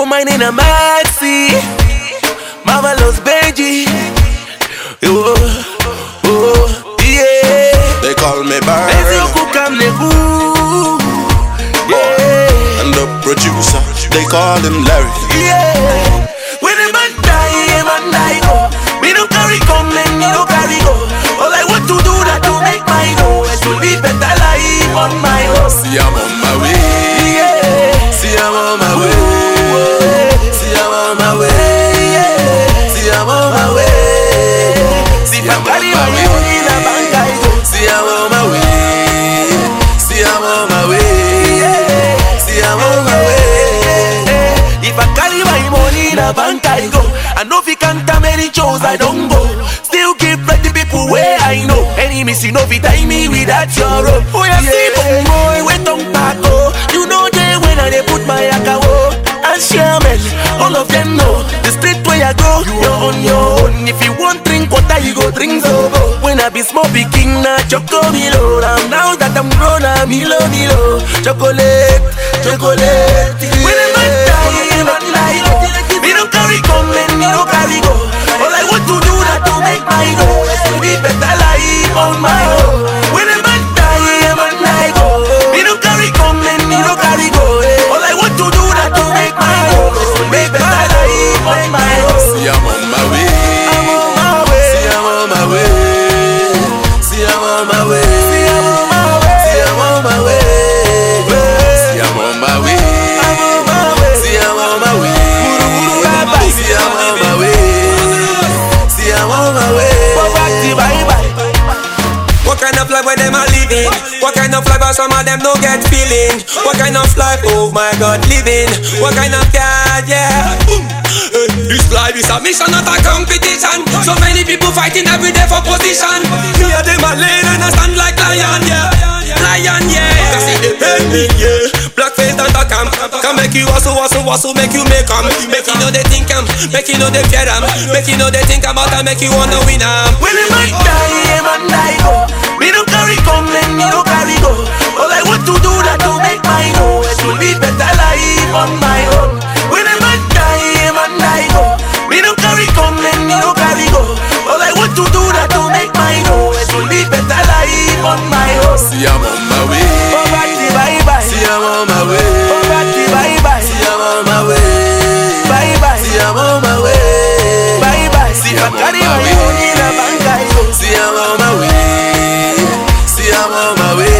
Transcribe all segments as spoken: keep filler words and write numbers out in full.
for mine in a maxi. Marvelous Benji. Oh, oh, yeah. They call me Bird. Yeah. And the producer, they call him Larry. Yeah. When a man die, a man die go. Me don't carry come and me don't carry go. All I want to do that to make my go and to live better life on my own. See I'm on my way. Yeah. See I'm on my way. See I'm on my way. See I'm on my way. See I'm carry my money in a bank I go. See I'm on my way. See I'm on my way. See I'm on my way. If I carry my money in a bank I go. I know if you can't tell many shows I don't go. Still keep ready people where I know. Enemies you know if you tie me with that your rope. Oh yeah, see boy, wait on Paco. You know they when I they put my akawo. And Sherman, all of them know. The street where I go, you're on your own. If you want drink water, you go drink Zobo. When I be small big king, na choco below. Now that I'm grown, I'm milo milo. Chocolate, chocolate. When I'm die, I'm not like we don't carry come and we don't carry go. All I want to do that to make my go is to live better life on my own. When I'm die, I'm not like go. We don't carry come and we don't carry go. All I want to do that to make my go is to live better life on my own. See I'm on my way. I'm on my way. See I'm on my way. See I'm on my way. See I'm on my way. See I'm on my way. See I'm on my way. I'm on my way. See I'm on my way. See I'm on my way. See I'm on my way. Bye bye. What kind of life where them are living? What kind of life are some of them no get feeling? What kind of life, oh my God, living? What kind of God, yeah? Hey, this life is a mission, not a competition. So many people fighting every day for position. Me and them are laid and I stand like lion, yeah. Lion, yeah. Cause it depend me, yeah. Blackface don't talk am. Can make you hustle, hustle, hustle, make you make am. Make you know they think am, make you know they fear am. Make you know they think about and make you wanna win am. When a man die, a man die go. Me don't carry come and me don't carry go. All I want to do that to make my go is to live better life on my own. When a man die, a man die go. Me don't carry come and me don't carry go. All I want to do that to make my go is to live better life on my own. See I'm on my way. Poverty bye bye. See I'm on my way. Poverty bye bye. See I'm on my way. Bye bye. See I'm on my way. Bye bye. See If I I'm on carry my my way. money in a bank I go. See I'm on my way. See I'm on my way.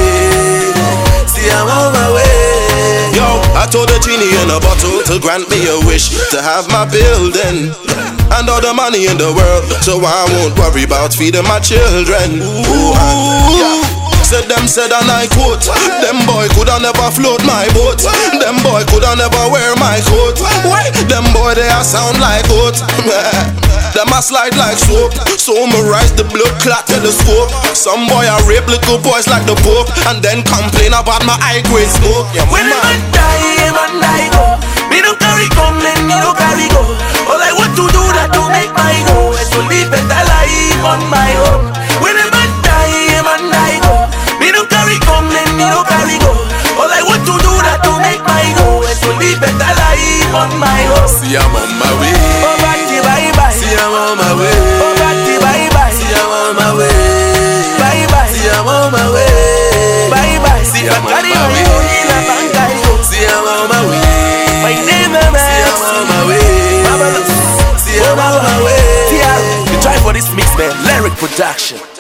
See I'm on my way. Yo, I told the genie in a bottle to grant me a wish to have my building and all the money in the world, so I won't worry about feeding my children. Ooh, yeah. Said them said and I quote, them boy coulda never float my boat. Them boy coulda never wear my coat. Why? Them boy they a sound like goat. Them a slide like soap. So me rise the blood clot telescope. Some boy a rape little boys like the Pope and then complain about my high grade smoke. Yeah, when a man die, a man die go. Me don't carry come and me don't carry go. All I want to do that to make my go is to live better life on my own. When a man die, a man die go. Me don't carry come and me don't carry go. All I want to do that to make my go is to live better life on my own. See I'm on my way. Poverty bye bye. See I'm on my way. Poverty bye bye. See I'm on my way. Bye bye. See I'm on my way. Bye bye. See If I I'm on carry my my way. money in a bank I go. See I'm on my way. My name is See I'm on my way. Marvelous. See I'm on my way. T R, you try for this mix, man. Lyric production.